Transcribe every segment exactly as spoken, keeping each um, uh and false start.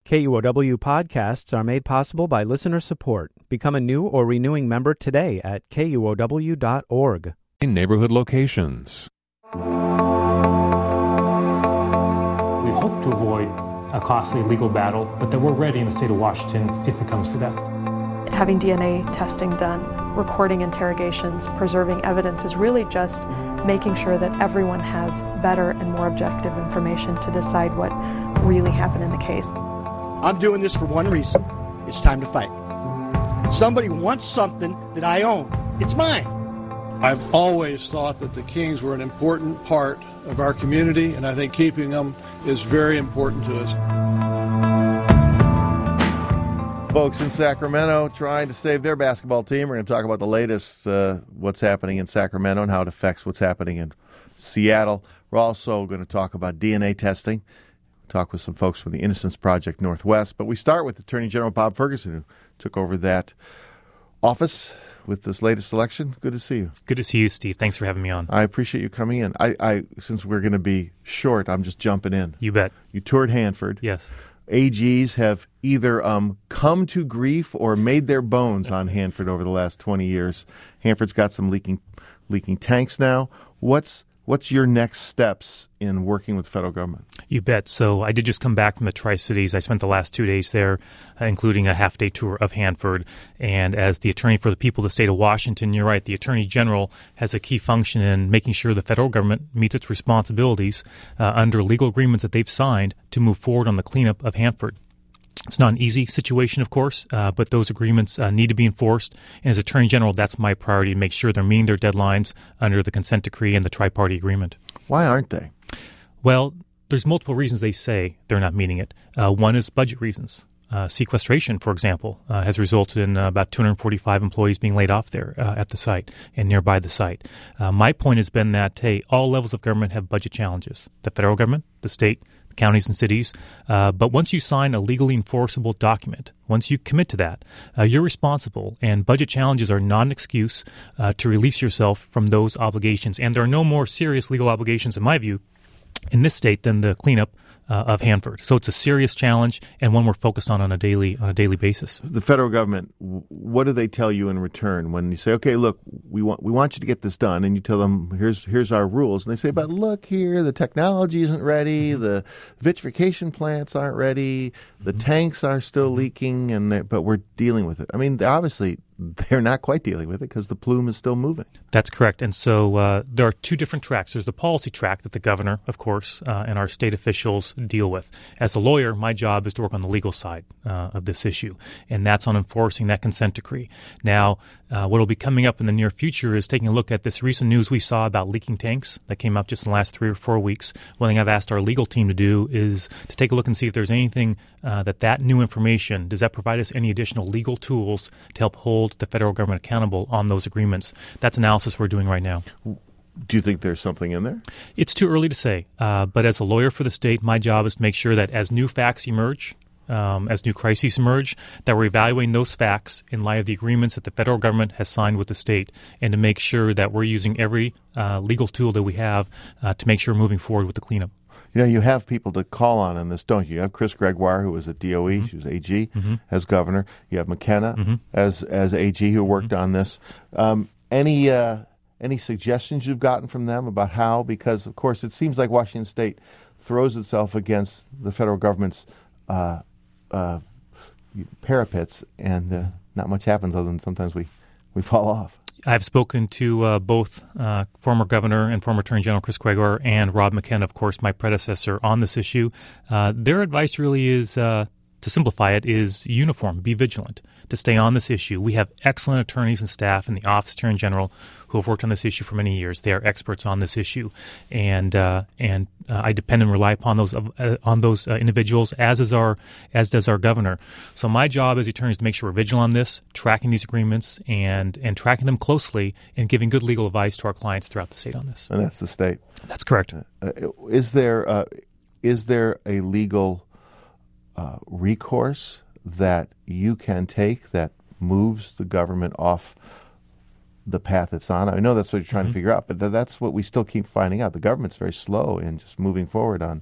K U O W podcasts are made possible by listener support. Become a new or renewing member today at K U O W dot org. Neighborhood locations. We've hoped to avoid a costly legal battle, but that we're ready in the state of Washington if it comes to that. Having D N A testing done, recording interrogations, preserving evidence is really just making sure that everyone has better and more objective information to decide what really happened in the case. I'm doing this for one reason. It's time to fight. Somebody wants something that I own. It's mine. I've always thought that the Kings were an important part of our community, and I think keeping them is very important to us. Folks in Sacramento trying to save their basketball team. We're going to talk about the latest, uh, what's happening in Sacramento and how it affects what's happening in Seattle. We're also going to talk about D N A testing, talk with some folks from the Innocence Project Northwest. But we start with Attorney General Bob Ferguson, who took over that office with this latest election. Good to see you. Good to see you, Steve. Thanks for having me on. I appreciate you coming in. I, I since we're going to be short, I'm just jumping in. You bet. You toured Hanford. Yes. A Gs have either um, come to grief or made their bones on Hanford over the last twenty years. Hanford's got some leaking leaking tanks now. What's what's your next steps in working with the federal government? You bet. So I did just come back from the Tri-Cities. I spent the last two days there, uh, including a half-day tour of Hanford. And as the attorney for the people of the state of Washington, you're right, the Attorney General has a key function in making sure the federal government meets its responsibilities uh, under legal agreements that they've signed to move forward on the cleanup of Hanford. It's not an easy situation, of course, uh, but those agreements uh, need to be enforced. And as Attorney General, that's my priority, to make sure they're meeting their deadlines under the consent decree and the tri-party agreement. Why aren't they? Well, there's multiple reasons they say they're not meeting it. Uh, one is budget reasons. Uh, sequestration, for example, uh, has resulted in uh, about two hundred forty-five employees being laid off there uh, at the site and nearby the site. Uh, my point has been that, hey, all levels of government have budget challenges. The federal government, the state, the counties and cities. Uh, but once you sign a legally enforceable document, once you commit to that, uh, you're responsible. And budget challenges are not an excuse uh, to release yourself from those obligations. And there are no more serious legal obligations, in my view, in this state than the cleanup uh, of Hanford. So it's a serious challenge and one we're focused on on a daily on a daily basis. The federal government, what do they tell you in return when you say, okay, look, we want we want you to get this done, and you tell them, here's here's our rules, and they say, but look here, the technology isn't ready, mm-hmm. the vitrification plants aren't ready, the mm-hmm. tanks are still leaking, and but we're dealing with it. I mean, obviously, they're not quite dealing with it because the plume is still moving. That's correct. And so uh, there are two different tracks. There's the policy track that the governor, of course, uh, and our state officials deal with. As a lawyer, my job is to work on the legal side uh, of this issue, and that's on enforcing that consent decree. Now, uh, what will be coming up in the near future is taking a look at this recent news we saw about leaking tanks that came up just in the last three or four weeks. One thing I've asked our legal team to do is to take a look and see if there's anything uh, that that new information, does that provide us any additional legal tools to help hold the federal government accountable on those agreements. That's analysis we're doing right now. Do you think there's something in there? It's too early to say, uh, but as a lawyer for the state, my job is to make sure that as new facts emerge, um, as new crises emerge, that we're evaluating those facts in light of the agreements that the federal government has signed with the state, and to make sure that we're using every uh, legal tool that we have uh, to make sure we're moving forward with the cleanup. You know, you have people to call on in this, don't you? You have Chris Gregoire, who was at D O E, mm-hmm. she was A G, mm-hmm. as governor. You have McKenna mm-hmm. as as A G, who worked mm-hmm. on this. Um, any uh, any suggestions you've gotten from them about how? Because, of course, it seems like Washington State throws itself against the federal government's uh, uh, parapets, and uh, not much happens other than sometimes we, we fall off. I've spoken to uh, both uh, former Governor and former Attorney General Chris Gregoire and Rob McKenna, of course, my predecessor, on this issue. Uh, their advice really is, uh, to simplify it, is uniform, be vigilant, to stay on this issue. We have excellent attorneys and staff in the Office of Attorney General who have worked on this issue for many years. They are experts on this issue, and uh, and uh, I depend and rely upon those uh, on those uh, individuals, as is our as does our governor. So my job as the attorney is to make sure we're vigilant on this, tracking these agreements, and and tracking them closely, and giving good legal advice to our clients throughout the state on this. And that's the state. That's correct. Uh, is there uh, is there a legal uh, recourse that you can take that moves the government off the path it's on? I know that's what you're trying mm-hmm. to figure out, but th- that's what we still keep finding out. The government's very slow in just moving forward on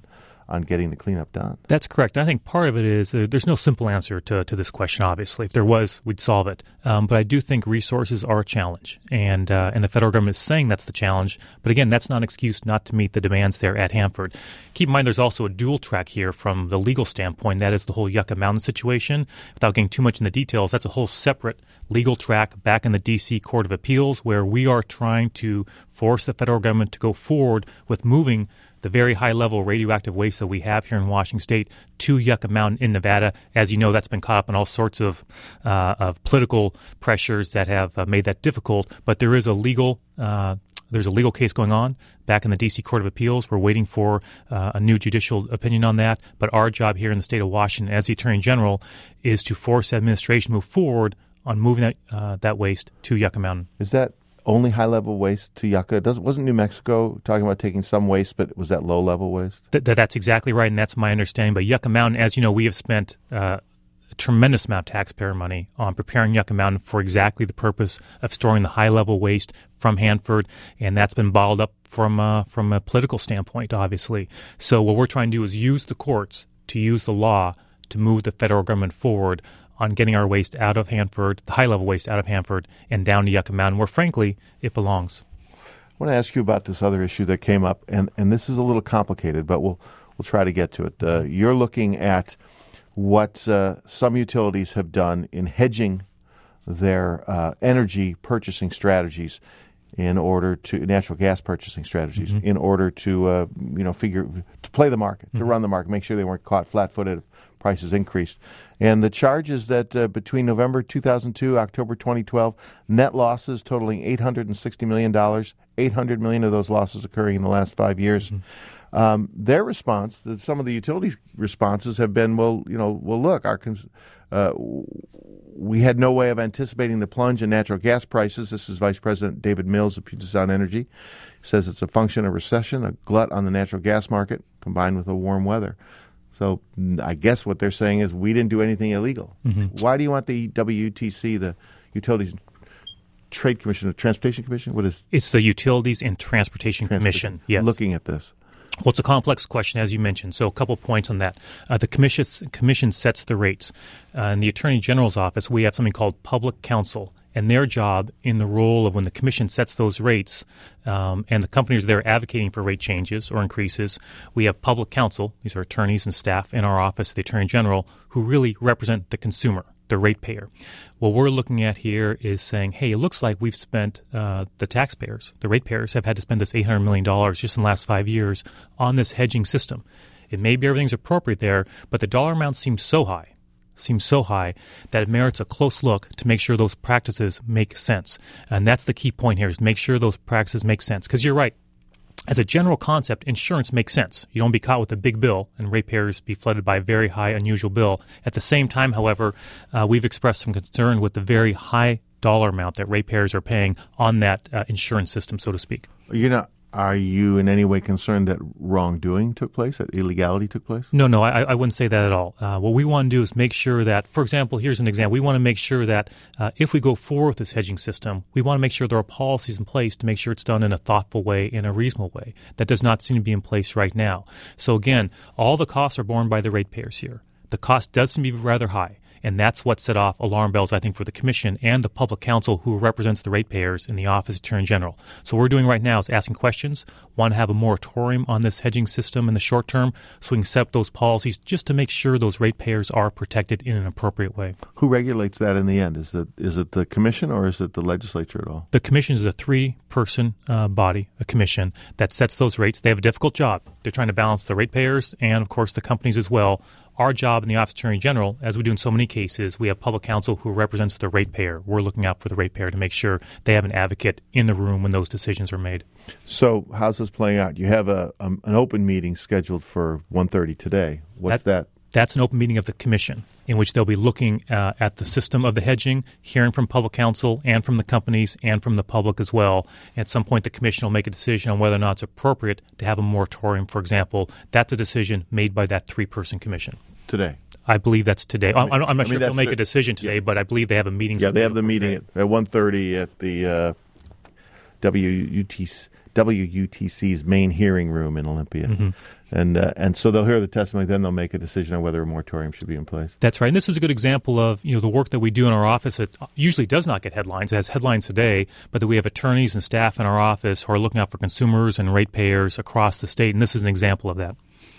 on getting the cleanup done. That's correct. I think part of it is uh, there's no simple answer to, to this question, obviously. If there was, we'd solve it. Um, but I do think resources are a challenge, and uh, and the federal government is saying that's the challenge. But again, that's not an excuse not to meet the demands there at Hanford. Keep in mind there's also a dual track here from the legal standpoint. That is the whole Yucca Mountain situation. Without getting too much in the details, that's a whole separate legal track back in the D C Court of Appeals where we are trying to force the federal government to go forward with moving the very high-level radioactive waste that we have here in Washington State to Yucca Mountain in Nevada. As you know, that's been caught up in all sorts of uh, of political pressures that have uh, made that difficult. But there is a legal uh, there's a legal case going on back in the D C Court of Appeals. We're waiting for uh, a new judicial opinion on that. But our job here in the state of Washington, as the Attorney General, is to force the administration to move forward on moving that uh, that waste to Yucca Mountain. Is that only high-level waste to Yucca? Does, wasn't New Mexico talking about taking some waste, but was that low-level waste? Th- that's exactly right, and that's my understanding. But Yucca Mountain, as you know, we have spent uh, a tremendous amount of taxpayer money on preparing Yucca Mountain for exactly the purpose of storing the high-level waste from Hanford, and that's been bottled up from, uh, from a political standpoint, obviously. So what we're trying to do is use the courts to use the law to move the federal government forward on getting our waste out of Hanford, the high-level waste out of Hanford, and down to Yucca Mountain, where, frankly, it belongs. I want to ask you about this other issue that came up, and, and this is a little complicated, but we'll we'll try to get to it. Uh, you're looking at what uh, some utilities have done in hedging their uh, energy purchasing strategies in order to natural gas purchasing strategies mm-hmm. in order to uh, you know figure to play the market, mm-hmm. to run the market, make sure they weren't caught flat-footed if prices increased. And the charge is that uh, between November two thousand two, October twenty twelve, net losses totaling eight hundred sixty million dollars, eight hundred million dollars of those losses occurring in the last five years. Mm-hmm. Um, their response, some of the utilities' responses have been, well, you know, well, look, our cons- uh, we had no way of anticipating the plunge in natural gas prices. This is Vice President David Mills of Puget Sound Energy. He says it's a function of recession, a glut on the natural gas market, combined with the warm weather. So I guess what they're saying is we didn't do anything illegal. Mm-hmm. Why do you want the W U T C, the Utilities Trade Commission, the Transportation Commission? What is It's the Utilities and Transportation, Transportation Commission, yes. Looking at this. Well, it's a complex question, as you mentioned, so a couple points on that. Uh, the commission, commission sets the rates. Uh, in the Attorney General's office, we have something called public counsel, and their job in the role of when the commission sets those rates um, and the companies are there advocating for rate changes or increases, we have public counsel, these are attorneys and staff in our office, the Attorney General, who really represent the consumer, the ratepayer. What we're looking at here is saying, hey, it looks like we've spent, uh, the taxpayers, the ratepayers have had to spend this eight hundred million dollars just in the last five years on this hedging system. It may be everything's appropriate there, but the dollar amount seems so high, seems so high that it merits a close look to make sure those practices make sense. And that's the key point here, is make sure those practices make sense. Because you're right. As a general concept, insurance makes sense. You don't be caught with a big bill and ratepayers be flooded by a very high, unusual bill. At the same time, however, uh, we've expressed some concern with the very high dollar amount that ratepayers are paying on that uh, insurance system, so to speak. You're not, are you in any way concerned that wrongdoing took place, that illegality took place? No, no, I, I wouldn't say that at all. Uh, what we want to do is make sure that, for example, here's an example. We want to make sure that uh, if we go forward with this hedging system, we want to make sure there are policies in place to make sure it's done in a thoughtful way, in a reasonable way. That does not seem to be in place right now. So again, all the costs are borne by the ratepayers here. The cost does seem to be rather high. And that's what set off alarm bells, I think, for the Commission and the public counsel who represents the ratepayers in the Office of Attorney General. So what we're doing right now is asking questions, want to have a moratorium on this hedging system in the short term so we can set up those policies just to make sure those ratepayers are protected in an appropriate way. Who regulates that in the end? Is it, is it the Commission or is it the legislature at all? The Commission is a three-person uh, body, a commission, that sets those rates. They have a difficult job. They're trying to balance the ratepayers and, of course, the companies as well. Our job in the Office of Attorney General, as we do in so many cases, we have public counsel who represents the ratepayer. We're looking out for the ratepayer to make sure they have an advocate in the room when those decisions are made. So how's this playing out? You have a um, an open meeting scheduled for one thirty today. What's that? that? That's an open meeting of the Commission in which they'll be looking uh, at the system of the hedging, hearing from public counsel and from the companies and from the public as well. At some point, the Commission will make a decision on whether or not it's appropriate to have a moratorium, for example. That's a decision made by that three-person commission. Today? I believe that's today. I mean, I'm, I'm not I sure mean, if they'll make the, a decision today, yeah. but I believe they have a meeting. Yeah, they have the meeting at, at one thirty at the uh, W U W U T C's main hearing room in Olympia. Mm-hmm. And uh, and so they'll hear the testimony, then they'll make a decision on whether a moratorium should be in place. That's right. And this is a good example of, you know, the work that we do in our office that usually does not get headlines. It has headlines today, but that we have attorneys and staff in our office who are looking out for consumers and ratepayers across the state. And this is an example of that.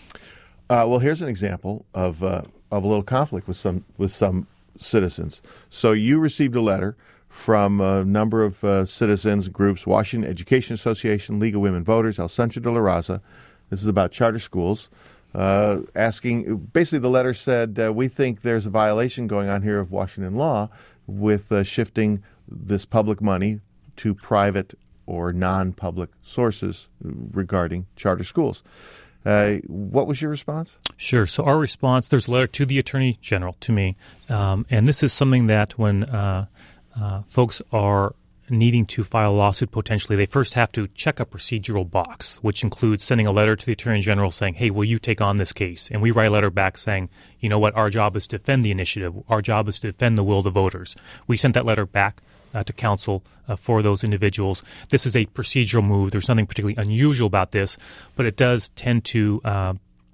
Uh, well, here's an example of uh, of a little conflict with some with some citizens. So you received a letter from a number of uh, citizens groups: Washington Education Association, League of Women Voters, El Centro de la Raza. This is about charter schools, uh, asking, basically the letter said, uh, we think there's a violation going on here of Washington law with uh, shifting this public money to private or non-public sources regarding charter schools. Uh, what was your response? Sure. So our response, there's a letter to the Attorney General, to me, um, and this is something that when uh, uh, folks are needing to file a lawsuit potentially, they first have to check a procedural box, which includes sending a letter to the Attorney General saying, hey, will you take on this case? And we write a letter back saying, you know what, our job is to defend the initiative. Our job is to defend the will of the voters. We sent that letter back uh, to counsel uh, for those individuals. This is a procedural move. There's nothing particularly unusual about this, but it does tend to uh,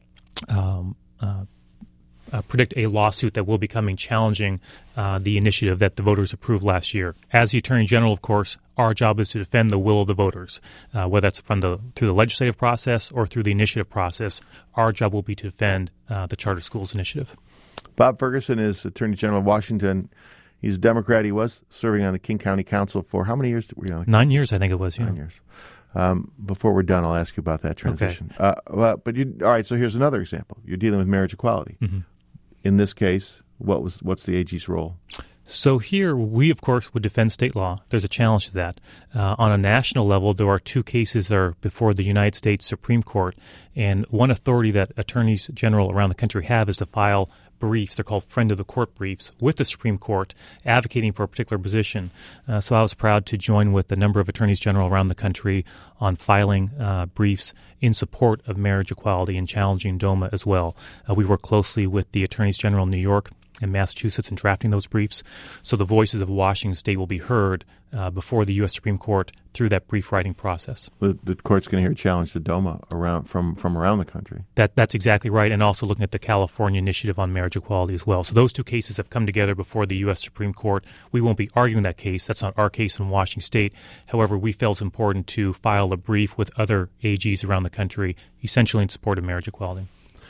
um, uh, Uh, predict a lawsuit that will be coming challenging uh, the initiative that the voters approved last year. As the Attorney General, of course, our job is to defend the will of the voters, uh, whether that's from the through the legislative process or through the initiative process. Our job will be to defend uh, the Charter Schools Initiative. Bob Ferguson is Attorney General of Washington. He's a Democrat. He was serving on the King County Council for how many years were you on? Nine years, I think it was. Yeah. Nine years. Um, before we're done, I'll ask you about that transition. Okay. Uh, well, but you, all right. So here's another example. You're dealing with marriage equality. Mm-hmm. In this case, what was what's the A G's role? So here, we, of course, would defend state law. There's a challenge to that. Uh, on a national level, there are two cases that are before the United States Supreme Court, and one authority that attorneys general around the country have is to file briefs. They're called friend of the court briefs with the Supreme Court advocating for a particular position. Uh, so I was proud to join with a number of attorneys general around the country on filing uh, briefs in support of marriage equality and challenging DOMA as well. Uh, we work closely with the attorneys general in New York and Massachusetts in drafting those briefs. So the voices of Washington State will be heard uh, before the U S Supreme Court through that brief writing process. The, the court's going to hear a challenge to DOMA around from, from around the country. That That's exactly right, and also looking at the California Initiative on Marriage Equality as well. So those two cases have come together before the U S Supreme Court. We won't be arguing that case. That's not our case in Washington State. However, we felt it's important to file a brief with other A Gs around the country, essentially in support of marriage equality.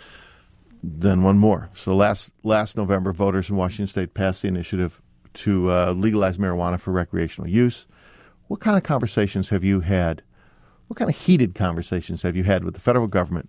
Then one more. So last last November, voters in Washington State passed the initiative to uh, legalize marijuana for recreational use. What kind of conversations have you had? What kind of heated conversations have you had with the federal government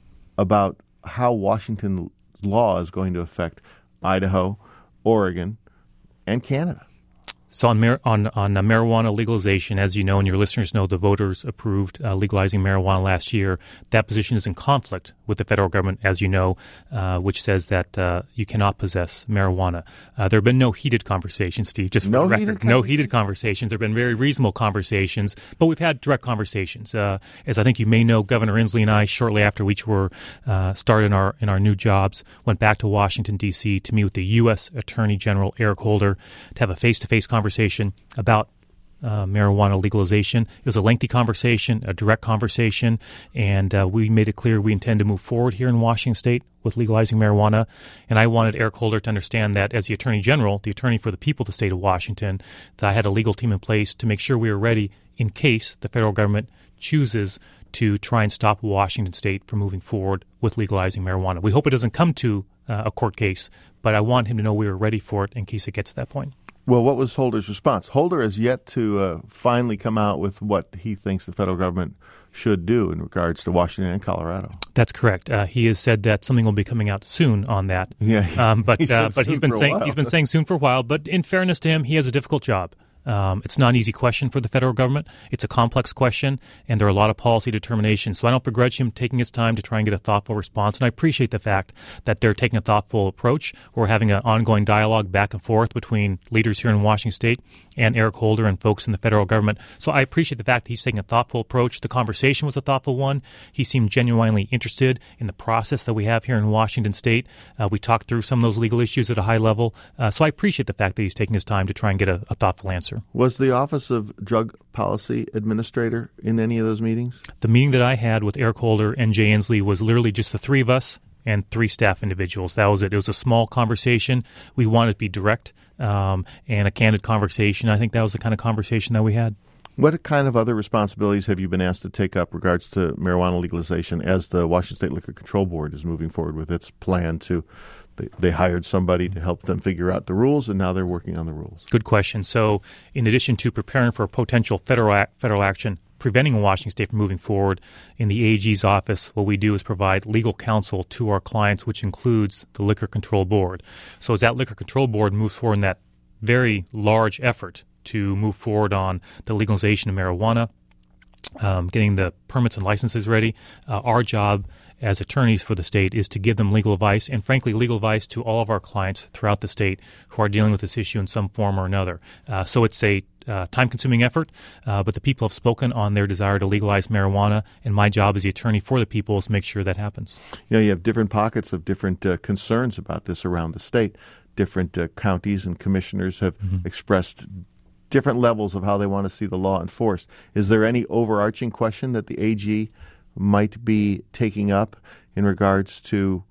about how Washington law is going to affect Idaho, Oregon, and Canada? So on mar- on, on uh, marijuana legalization, as you know and your listeners know, the voters approved uh, legalizing marijuana last year. That position is in conflict with the federal government, as you know, uh, which says that uh, you cannot possess marijuana. Uh, there have been no heated conversations, Steve, just for no the record. Heated no heated conversations. There have been very reasonable conversations, but we've had direct conversations. Uh, as I think you may know, Governor Inslee and I, shortly after we each were uh, started in our, in our new jobs, went back to Washington, D C to meet with the U S Attorney General Eric Holder to have a face-to-face conversation conversation about uh, marijuana legalization. It was a lengthy conversation, a direct conversation, and uh, we made it clear we intend to move forward here in Washington State with legalizing marijuana. And I wanted Eric Holder to understand that as the Attorney General, the attorney for the people of the state of Washington, that I had a legal team in place to make sure we were ready in case the federal government chooses to try and stop Washington State from moving forward with legalizing marijuana. We hope it doesn't come to uh, a court case, but I want him to know we were ready for it in case it gets to that point. Well, what was Holder's response? Holder has yet to uh, finally come out with what he thinks the federal government should do in regards to Washington and Colorado. That's correct. Uh, he has said that something will be coming out soon on that. Yeah, um, but he uh, but he's been saying he's been saying soon for a while. But in fairness to him, he has a difficult job. Um, it's not an easy question for the federal government. It's a complex question, and there are a lot of policy determinations. So I don't begrudge him taking his time to try and get a thoughtful response. And I appreciate the fact that they're taking a thoughtful approach. We're having an ongoing dialogue back and forth between leaders here in Washington State and Eric Holder and folks in the federal government. So I appreciate the fact that he's taking a thoughtful approach. The conversation was a thoughtful one. He seemed genuinely interested in the process that we have here in Washington State. Uh, we talked through some of those legal issues at a high level. Uh, so I appreciate the fact that he's taking his time to try and get a, a thoughtful answer. answer. Was the Office of Drug Policy Administrator in any of those meetings? The meeting that I had with Eric Holder and Jay Inslee was literally just the three of us and three staff individuals. That was it. It was a small conversation. We wanted to be direct um, and a candid conversation. I think that was the kind of conversation that we had. What kind of other responsibilities have you been asked to take up regards to marijuana legalization as the Washington State Liquor Control Board is moving forward with its plan to they, they hired somebody to help them figure out the rules, and now they're working on the rules? Good question. So in addition to preparing for potential federal ac- federal action preventing Washington State from moving forward, in the A G's office, what we do is provide legal counsel to our clients, which includes the Liquor Control Board. So as that Liquor Control Board moves forward in that very large effort to move forward on the legalization of marijuana, um, getting the permits and licenses ready, uh, our job as attorneys for the state is to give them legal advice, and frankly, legal advice to all of our clients throughout the state who are dealing with this issue in some form or another. Uh, so it's a uh, time-consuming effort, uh, but the people have spoken on their desire to legalize marijuana, and my job as the attorney for the people is to make sure that happens. You know, you have different pockets of different uh, concerns about this around the state. Different uh, counties and commissioners have mm-hmm. expressed different levels of how they want to see the law enforced. Is there any overarching question that the A G might be taking up in regards to,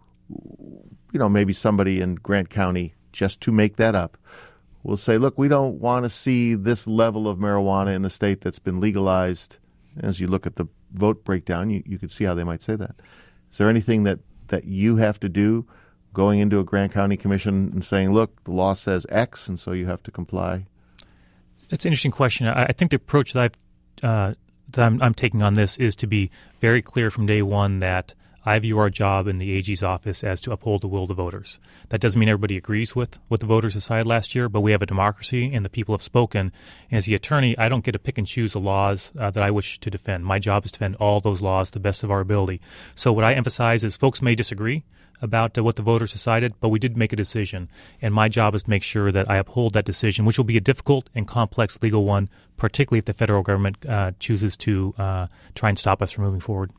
you know, maybe somebody in Grant County, just to make that up, will say, look, we don't want to see this level of marijuana in the state that's been legalized. As you look at the vote breakdown, you, you could see how they might say that. Is there anything that, that you have to do going into a Grant County Commission and saying, look, the law says X, and so you have to comply? That's an interesting question. I, I think the approach that, I've, uh, that I'm, I'm taking on this is to be very clear from day one that I view our job in the A G's office as to uphold the will of the voters. That doesn't mean everybody agrees with what the voters decided last year, but we have a democracy and the people have spoken. And as the attorney, I don't get to pick and choose the laws uh, that I wish to defend. My job is to defend all those laws to the best of our ability. So what I emphasize is folks may disagree about uh, what the voters decided, but we did make a decision. And my job is to make sure that I uphold that decision, which will be a difficult and complex legal one, particularly if the federal government uh, chooses to uh, try and stop us from moving forward.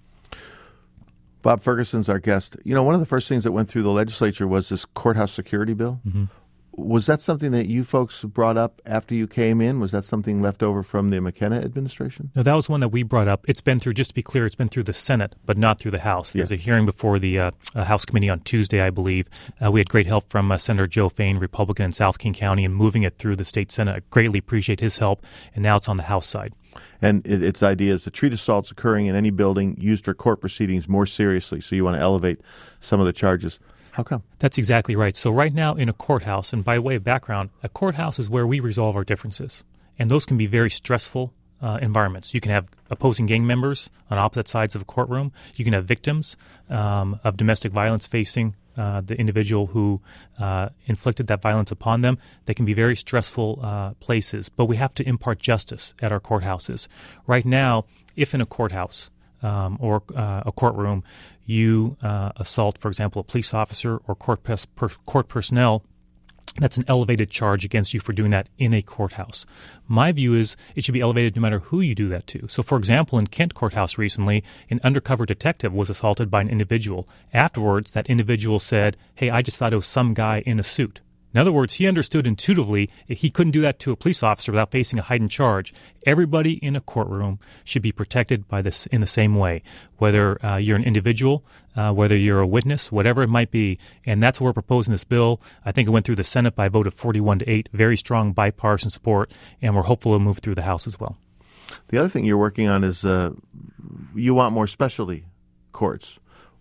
Bob Ferguson's our guest. You know, one of the first things that went through the legislature was this courthouse security bill. Mm-hmm. Was that something that you folks brought up after you came in? Was that something left over from the McKenna administration? No, that was one that we brought up. It's been through, just to be clear, it's been through the Senate, but not through the House. There was yeah. a hearing before the uh, House committee on Tuesday, I believe. Uh, we had great help from uh, Senator Joe Fain, Republican in South King County, in moving it through the state Senate. I greatly appreciate his help, and now it's on the House side. And it, its idea is to treat assaults occurring in any building used for court proceedings more seriously. So you want to elevate some of the charges. How come? That's exactly right. So right now in a courthouse, and by way of background, a courthouse is where we resolve our differences. And those can be very stressful uh, environments. You can have opposing gang members on opposite sides of a courtroom. You can have victims um, of domestic violence facing uh, the individual who uh, inflicted that violence upon them. They can be very stressful uh, places. But we have to impart justice at our courthouses. Right now, if in a courthouse, Um, or uh, a courtroom, you uh, assault, for example, a police officer or court, pers- per- court personnel, that's an elevated charge against you for doing that in a courthouse. My view is it should be elevated no matter who you do that to. So, for example, in Kent Courthouse recently, an undercover detective was assaulted by an individual. Afterwards, that individual said, hey, I just thought it was some guy in a suit. In other words, he understood intuitively he couldn't do that to a police officer without facing a heightened charge. Everybody in a courtroom should be protected by this in the same way, whether uh, you're an individual, uh, whether you're a witness, whatever it might be. And that's what we're proposing this bill. I think it went through the Senate by a vote of forty-one to eight, very strong bipartisan support, and we're hopeful it'll move through the House as well. The other thing you're working on is uh, you want more specialty courts.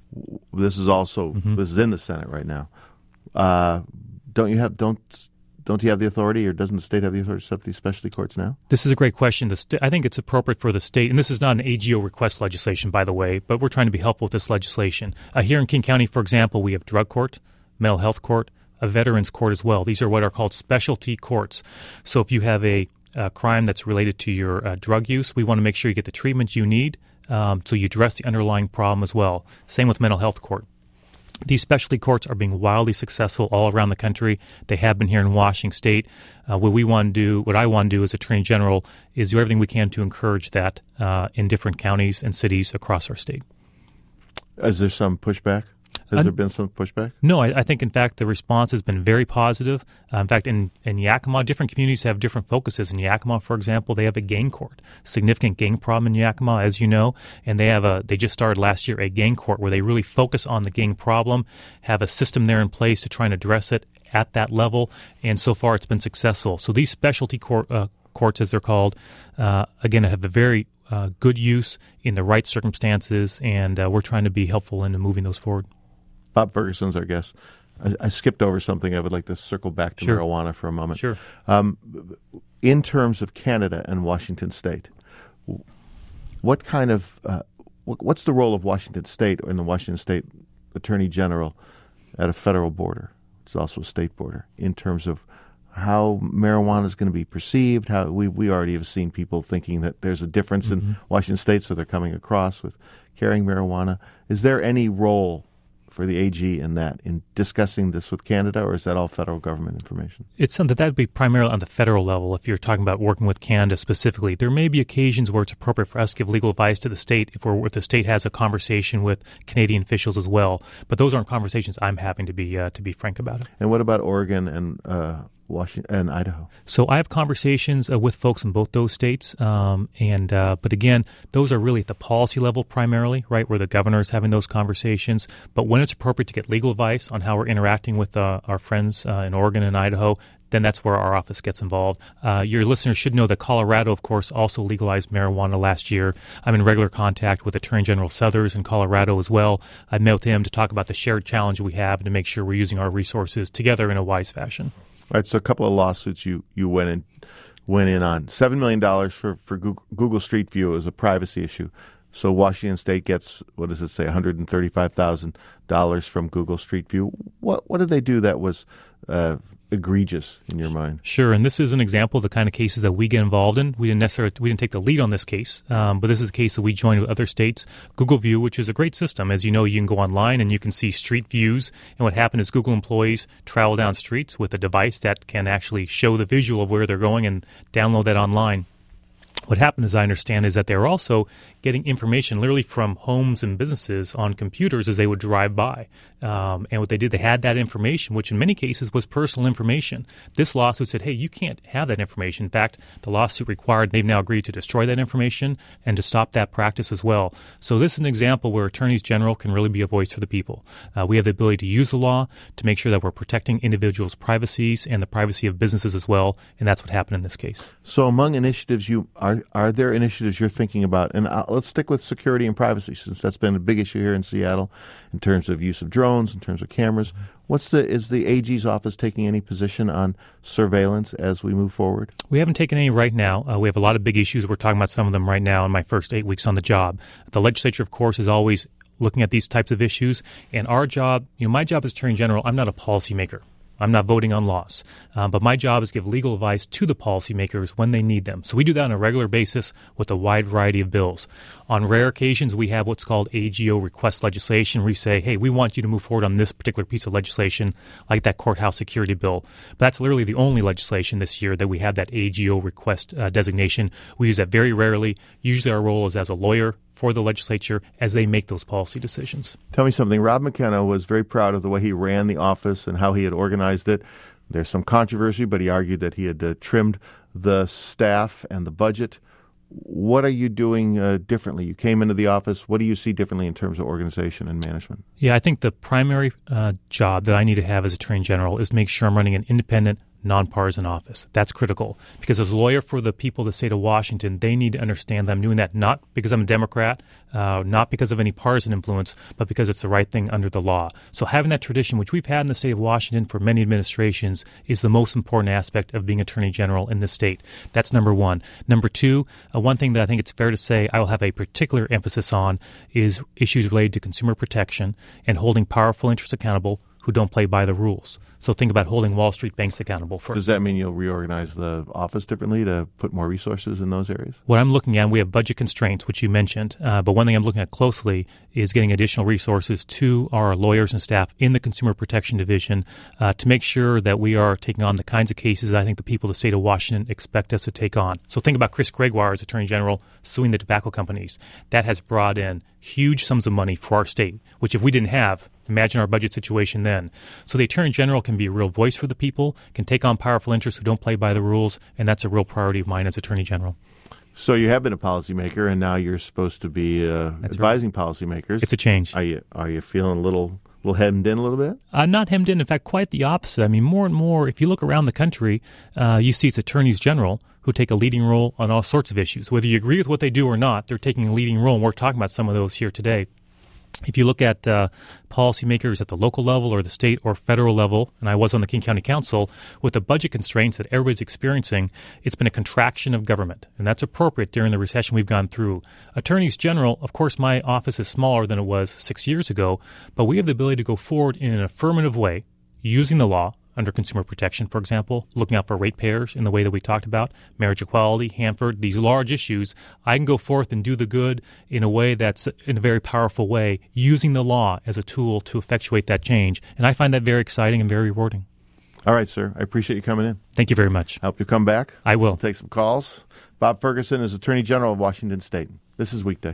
This is also mm-hmm. this is in the Senate right now. Uh, Don't you have don't don't you have the authority, or doesn't the state have the authority to set up these specialty courts now? This is a great question. The st- I think it's appropriate for the state, and this is not an A G O request legislation, by the way, but we're trying to be helpful with this legislation. Uh, here in King County, for example, we have drug court, mental health court, a veterans court as well. These are what are called specialty courts. So if you have a, a crime that's related to your uh, drug use, we want to make sure you get the treatment you need, um, so you address the underlying problem as well. Same with mental health court. These specialty courts are being wildly successful all around the country. They have been here in Washington State. Uh, what we want to do, what I want to do as Attorney General, is do everything we can to encourage that uh, in different counties and cities across our state. Is there some pushback Has Uh, there been some pushback? No, I, I think, in fact, the response has been very positive. Uh, in fact, in, in Yakima, different communities have different focuses. In Yakima, for example, they have a gang court, significant gang problem in Yakima, as you know, and they have a. They just started last year a gang court where they really focus on the gang problem, have a system there in place to try and address it at that level, and so far it's been successful. So these specialty court, uh, courts, as they're called, uh, again, have a very uh, good use in the right circumstances, and uh, we're trying to be helpful in moving those forward. Bob Ferguson's our guest. I, I skipped over something. I would like to circle back to Sure. marijuana for a moment. Sure. Um, in terms of Canada and Washington State, what kind of uh, what, what's the role of Washington State and the Washington State Attorney General at a federal border? It's also a state border in terms of how marijuana is going to be perceived. How we we already have seen people thinking that there's a difference mm-hmm. in Washington State, so they're coming across with carrying marijuana. Is there any role for the A G in that, in discussing this with Canada, or is that all federal government information? It's something that would be primarily on the federal level if you're talking about working with Canada specifically. There may be occasions where it's appropriate for us to give legal advice to the state if, we're, if the state has a conversation with Canadian officials as well. But those aren't conversations I'm having, to be uh, to be frank about it. And what about Oregon and uh, Washington and Idaho? So I have conversations uh, with folks in both those states, um, and uh, but again, those are really at the policy level primarily, right, where the governor is having those conversations. But when it's appropriate to get legal advice on how we're interacting with uh, our friends uh, in Oregon and Idaho, then that's where our office gets involved. Uh, your listeners should know that Colorado, of course, also legalized marijuana last year. I'm in regular contact with Attorney General Suthers in Colorado as well. I met with him to talk about the shared challenge we have and to make sure we're using our resources together in a wise fashion. All right, so a couple of lawsuits you, you went in went in on. seven million dollars for, for Google, Google Street View is a privacy issue. So Washington State gets, what does it say, one hundred thirty-five thousand dollars from Google Street View. What what did they do that was uh, egregious in your mind? Sure, and this is an example of the kind of cases that we get involved in. We didn't necessarily we didn't take the lead on this case, um, but this is a case that we joined with other states. Google View, which is a great system. As you know, you can go online and you can see street views. And what happened is Google employees travel down streets with a device that can actually show the visual of where they're going and download that online. What happened, as I understand, is that they were also getting information literally from homes and businesses on computers as they would drive by. Um, and what they did, they had that information, which in many cases was personal information. This lawsuit said, hey, you can't have that information. In fact, the lawsuit required, they've now agreed to destroy that information and to stop that practice as well. So this is an example where attorneys general can really be a voice for the people. Uh, we have the ability to use the law to make sure that we're protecting individuals' privacies and the privacy of businesses as well, and that's what happened in this case. So among initiatives you are are there initiatives you're thinking about? And uh, let's stick with security and privacy, since that's been a big issue here in Seattle in terms of use of drones, in terms of cameras. What's the is the A G's office taking any position on surveillance as we move forward? We haven't taken any right now. Uh, we have a lot of big issues. We're talking about some of them right now in my first eight weeks on the job. The legislature, of course, is always looking at these types of issues. And our job, you know, my job as Attorney General, I'm not a policymaker. I'm not voting on laws, uh, but my job is to give legal advice to the policymakers when they need them. So we do that on a regular basis with a wide variety of bills. On rare occasions, we have what's called A G O request legislation. We say, hey, we want you to move forward on this particular piece of legislation, like that courthouse security bill. But that's literally the only legislation this year that we have that A G O request uh, designation. We use that very rarely. Usually our role is as a lawyer for the legislature as they make those policy decisions. Tell me something. Rob McKenna was very proud of the way he ran the office and how he had organized it. There's some controversy, but he argued that he had uh, trimmed the staff and the budget. What are you doing uh, differently? You came into the office. What do you see differently in terms of organization and management? Yeah, I think the primary uh, job that I need to have as Attorney General is make sure I'm running an independent, nonpartisan office. That's critical because as a lawyer for the people of the state of Washington, they need to understand that I'm doing that not because I'm a Democrat, uh, not because of any partisan influence, but because it's the right thing under the law. So having that tradition, which we've had in the state of Washington for many administrations, is the most important aspect of being Attorney General in this state. That's number one. Number two, uh, one thing that I think it's fair to say I will have a particular emphasis on is issues related to consumer protection and holding powerful interests accountable who don't play by the rules. So think about holding Wall Street banks accountable for. Does that mean you'll reorganize the office differently to put more resources in those areas? What I'm looking at, we have budget constraints, which you mentioned, uh, but one thing I'm looking at closely is getting additional resources to our lawyers and staff in the Consumer Protection Division uh, to make sure that we are taking on the kinds of cases that I think the people of the state of Washington expect us to take on. So think about Chris Gregoire as Attorney General suing the tobacco companies. That has brought in huge sums of money for our state, which if we didn't have, Imagine our budget situation then. So the Attorney General can be a real voice for the people, can take on powerful interests who don't play by the rules, and that's a real priority of mine as Attorney General. So you have been a policymaker, and now you're supposed to be uh, advising right. policymakers. It's a change. Are you are you feeling a little little hemmed in a little bit? Uh, not hemmed in. In fact, quite the opposite. I mean, more and more, if you look around the country, uh, you see it's attorneys general who take a leading role on all sorts of issues. Whether you agree with what they do or not, they're taking a leading role, and we're talking about some of those here today. If you look at uh, policymakers at the local level or the state or federal level, and I was on the King County Council, with the budget constraints that everybody's experiencing, it's been a contraction of government, and that's appropriate during the recession we've gone through. Attorneys General, of course, my office is smaller than it was six years ago, but we have the ability to go forward in an affirmative way, using the law, under consumer protection, for example, looking out for ratepayers in the way that we talked about, marriage equality, Hanford, these large issues. I can go forth and do the good in a way that's in a very powerful way, using the law as a tool to effectuate that change. And I find that very exciting and very rewarding. All right, sir. I appreciate you coming in. Thank you very much. I hope you come back. I will. We'll take some calls. Bob Ferguson is Attorney General of Washington State. This is Weekday.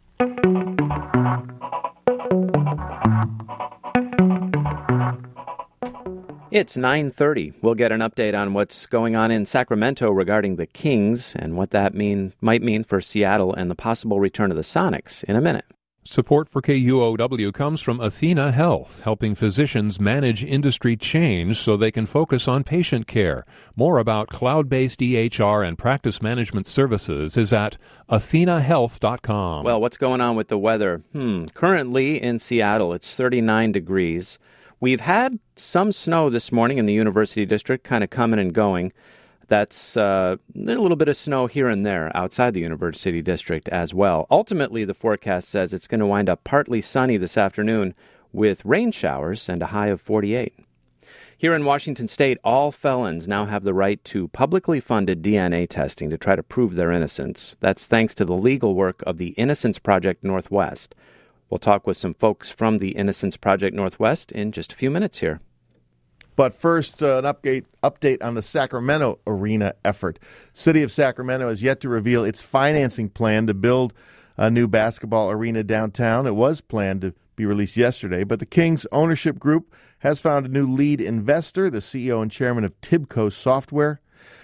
It's nine thirty. We'll get an update on what's going on in Sacramento regarding the Kings and what that mean might mean for Seattle and the possible return of the Sonics in a minute. Support for K U O W comes from Athena Health, helping physicians manage industry change so they can focus on patient care. More about cloud-based E H R and practice management services is at athena health dot com. Well, what's going on with the weather? Hmm. Currently in Seattle, it's thirty-nine degrees. We've had some snow this morning in the University District, kind of coming and going. That's uh, a little bit of snow here and there outside the University District as well. Ultimately, the forecast says it's going to wind up partly sunny this afternoon with rain showers and a high of forty-eight. Here in Washington State, all felons now have the right to publicly funded D N A testing to try to prove their innocence. That's thanks to the legal work of the Innocence Project Northwest. We'll talk with some folks from the Innocence Project Northwest in just a few minutes here. But first, uh, an update update on the Sacramento Arena effort. City of Sacramento has yet to reveal its financing plan to build a new basketball arena downtown. It was planned to be released yesterday, but the Kings ownership group has found a new lead investor, the C E O and chairman of Tibco Software.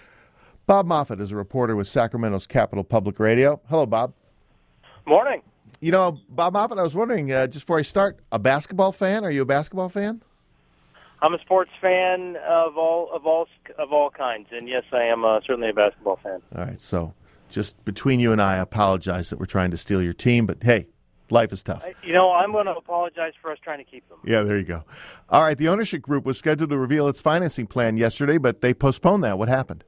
Bob Moffett is a reporter with Sacramento's Capital Public Radio. Hello, Bob. Morning. You know, Bob Moffett, I was wondering, uh, just before I start, a basketball fan? Are you a basketball fan? I'm a sports fan of all of all of all kinds, and yes, I am uh, certainly a basketball fan. All right, so just between you and I, I apologize that we're trying to steal your team, but hey, life is tough. I, you know, I'm going to apologize for us trying to keep them. Yeah, there you go. All right, the ownership group was scheduled to reveal its financing plan yesterday, but they postponed that. What happened?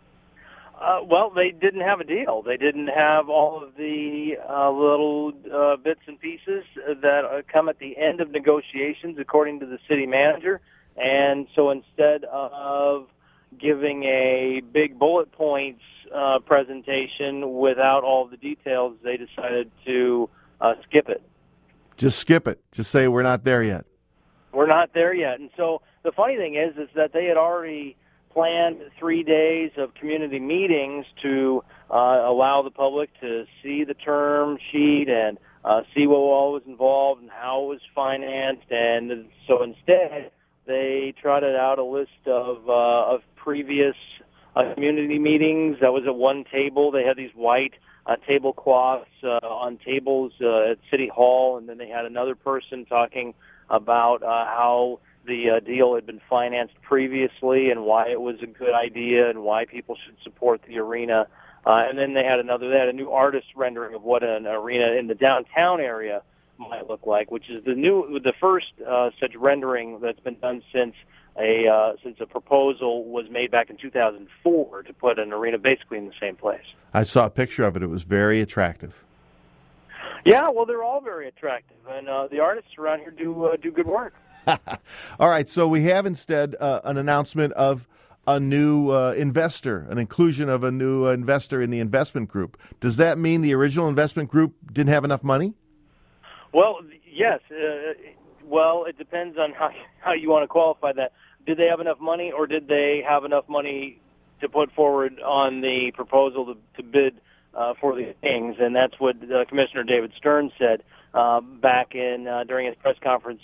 Uh, well, they didn't have a deal. They didn't have all of the uh, little uh, bits and pieces that uh, come at the end of negotiations, according to the city manager. And so instead of giving a big bullet points uh, presentation without all of the details, they decided to uh, skip it. Just skip it. Just say we're not there yet. We're not there yet. And so the funny thing is, is that they had already planned three days of community meetings to uh, allow the public to see the term sheet and uh, see what all was involved and how it was financed. And so instead, they trotted out a list of uh, of previous uh, community meetings. That was at one table. They had these white uh, tablecloths uh, on tables uh, at City Hall, and then they had another person talking about uh, how the uh, deal had been financed previously and why it was a good idea and why people should support the arena. Uh, and then they had another, they had a new artist rendering of what an arena in the downtown area might look like, which is the new, the first uh, such rendering that's been done since a uh, since a proposal was made back in two thousand four to put an arena basically in the same place. I saw a picture of it. It was very attractive. Yeah, well, they're all very attractive, and uh, the artists around here do uh, do good work. All right, so we have instead uh, an announcement of a new uh, investor, an inclusion of a new uh, investor in the investment group. Does that mean the original investment group didn't have enough money? Well, yes. Uh, well, it depends on how how you want to qualify that. Did they have enough money, or did they have enough money to put forward on the proposal to, to bid uh, for the Kings? And that's what uh, Commissioner David Stern said uh, back in uh, during his press conference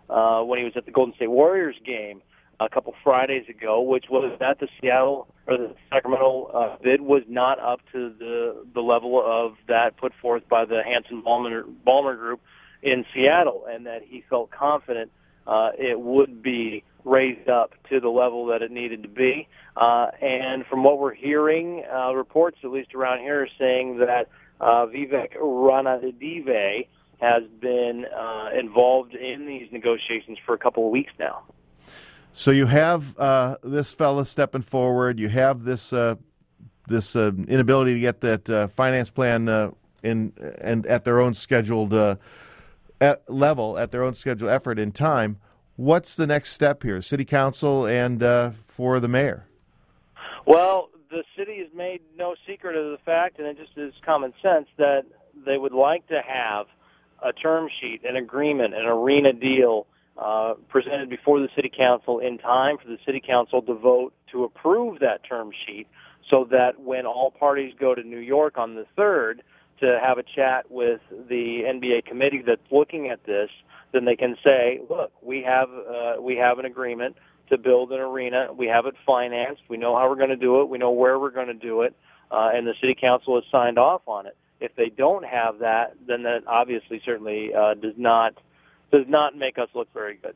uh, when he was at the Golden State Warriors game a couple Fridays ago, which was that the Seattle or the Sacramento uh, bid was not up to the the level of that put forth by the Hanson Ballmer, Ballmer Group in Seattle, and that he felt confident uh, it would be raised up to the level that it needed to be. Uh, and from what we're hearing, uh, reports, at least around here, are saying that uh, Vivek Ranadive has been uh, involved in these negotiations for a couple of weeks now. So you have uh, this fella stepping forward. You have this uh, this uh, inability to get that uh, finance plan uh, in and at their own scheduled uh, at level, at their own scheduled effort in time. What's the next step here, City Council and uh, for the mayor? Well, the city has made no secret of the fact, and it just is common sense, that they would like to have a term sheet, an agreement, an arena deal uh, presented before the City Council in time for the City Council to vote to approve that term sheet, so that when all parties go to New York on the third to have a chat with the N B A committee that's looking at this, then they can say, look, we have uh, we have an agreement to build an arena. We have it financed. We know how we're going to do it. We know where we're going to do it. Uh, and the City Council has signed off on it. If they don't have that, then that obviously certainly uh, does not does not make us look very good.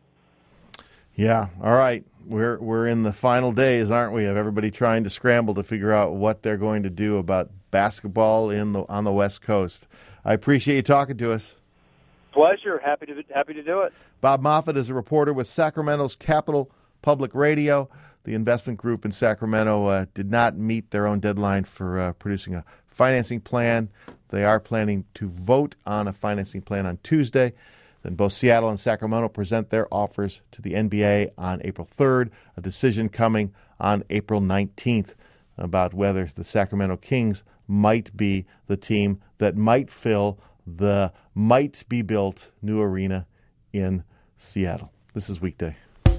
Yeah, all right. We're we're in the final days, aren't we, of everybody trying to scramble to figure out what they're going to do about basketball in the on the West Coast. I appreciate you talking to us. Pleasure. Happy to happy to do it. Bob Moffett is a reporter with Sacramento's Capital Public Radio. The investment group in Sacramento uh, did not meet their own deadline for uh, producing a financing plan. They are planning to vote on a financing plan on Tuesday. Then both Seattle and Sacramento present their offers to the N B A on April third, a decision coming on April nineteenth about whether the Sacramento Kings might be the team that might fill the might-be-built new arena in Seattle. This is Weekday.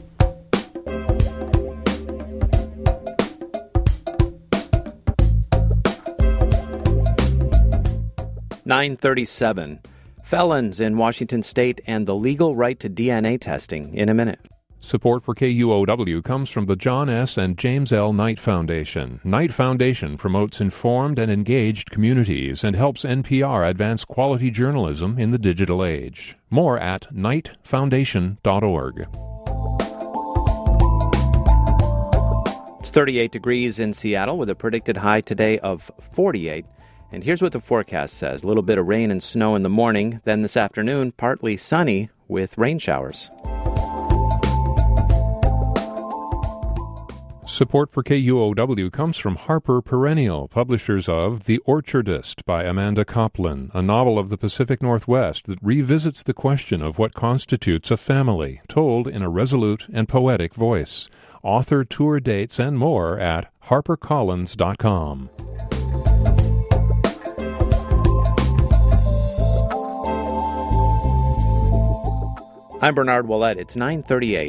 nine thirty-seven. Felons in Washington State and the legal right to D N A testing in a minute. Support for K U O W comes from the John S. and James L. Knight Foundation. Knight Foundation promotes informed and engaged communities and helps N P R advance quality journalism in the digital age. More at knight foundation dot org. It's thirty-eight degrees in Seattle with a predicted high today of forty-eight. And here's what the forecast says. A little bit of rain and snow in the morning. Then this afternoon, partly sunny with rain showers. Support for K U O W comes from Harper Perennial, publishers of The Orchardist by Amanda Coplin, a novel of the Pacific Northwest that revisits the question of what constitutes a family, told in a resolute and poetic voice. Author, tour dates, and more at harper collins dot com. I'm Bernard Ouellette. It's nine thirty-eight.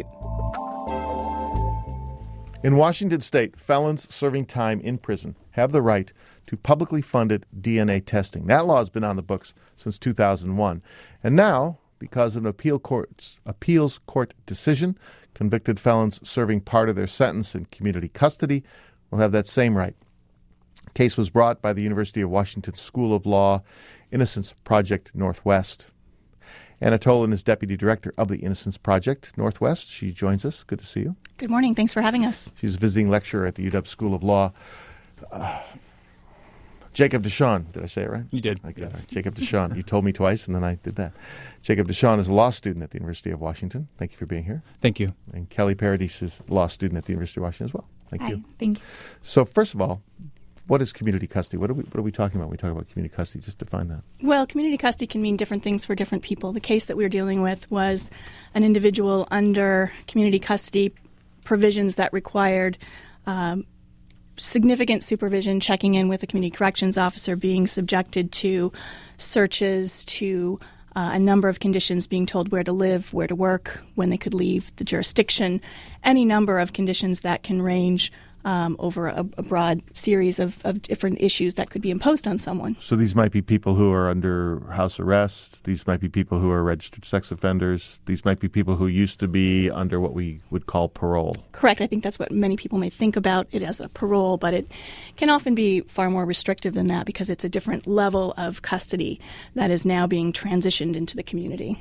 In Washington State, felons serving time in prison have the right to publicly funded D N A testing. That law has been on the books since two thousand one. And now, because of an appeal court's, appeals court decision, convicted felons serving part of their sentence in community custody will have that same right. The case was brought by the University of Washington School of Law, Innocence Project Northwest. Anna Tolan is Deputy Director of the Innocence Project Northwest. She joins us. Good to see you. Good morning. Thanks for having us. She's a visiting lecturer at the U W School of Law. Uh, Jacob DeShawn, did I say it right? You did. Okay. Yes. Jacob DeShawn. You told me twice, and then I did that. Jacob DeShawn is a law student at the University of Washington. Thank you for being here. Thank you. And Kelly Paradis is a law student at the University of Washington as well. Thank Hi. you. Thank you. So first of all, what is community custody? What are we, what are we talking about when we talk about community custody? Just define that. Well, community custody can mean different things for different people. The case that we were dealing with was an individual under community custody provisions that required um, significant supervision, checking in with a community corrections officer, being subjected to searches, to uh, a number of conditions, being told where to live, where to work, when they could leave the jurisdiction, any number of conditions that can range um, over a, a broad series of, of different issues that could be imposed on someone. So these might be people who are under house arrest. These might be people who are registered sex offenders. These might be people who used to be under what we would call parole. Correct. I think that's what many people may think about it as a parole, but it can often be far more restrictive than that because it's a different level of custody that is now being transitioned into the community.